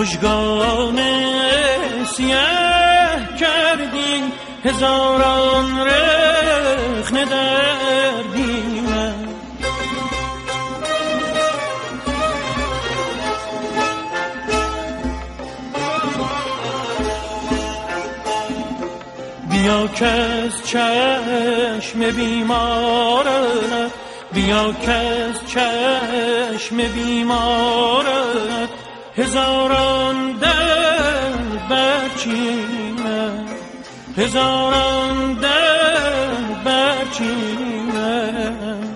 مژگان سیاه کردی هزاران رخنه در دیمم. بیا که از چشم بیمارت، بیا که از چشم بیمارت هزاران دل برچینم، هزاران دل برچینم.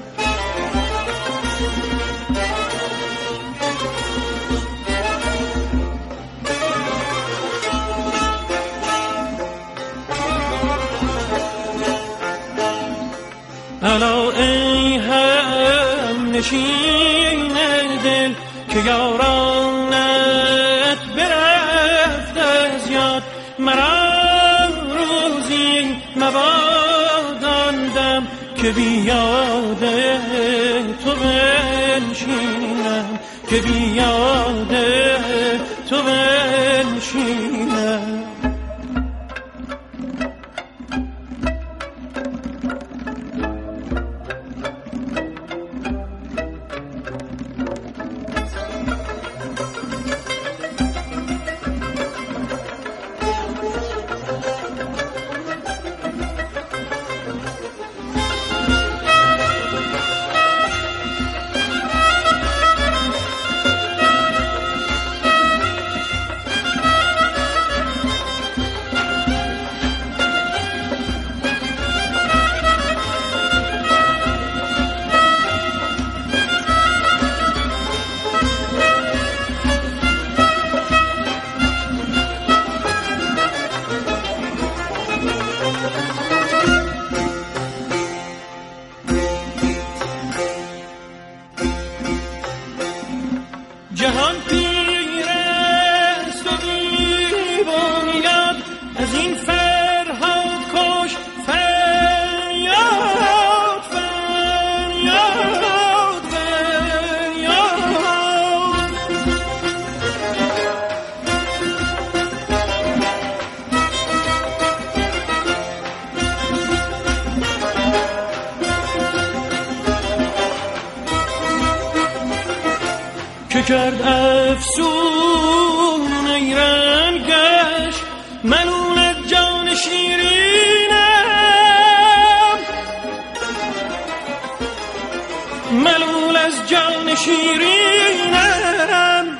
الا ای هم نشین دل که یارانت برفت از یاد، مرا روزی مباداندم که بیاد تو بنشینم، که بیاد تو بنشینم. جهان پیر است و دیوانیت از این فرهاد کش فریاد فریاد فریاد. که کرد افسون ای رنگش ملول جان شیرینم، ملول از جان شیرینم.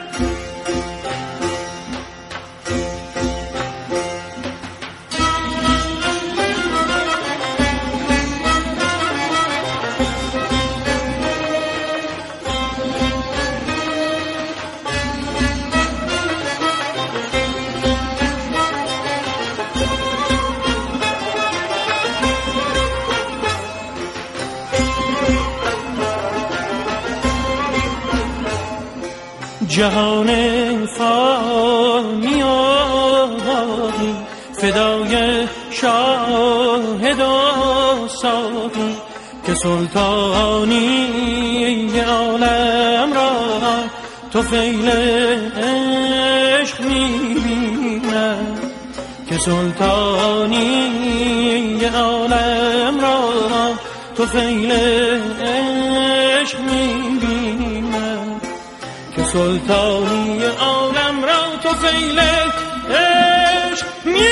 جهان فانی آبادی فدای شاهد و ساقی، که سلطانی عالم را طفیل عشق می‌بیند، که سلطانی عالم را طفیل عشق می‌بیند، که سلطانی عالم را طفیل عشق می‌بیند.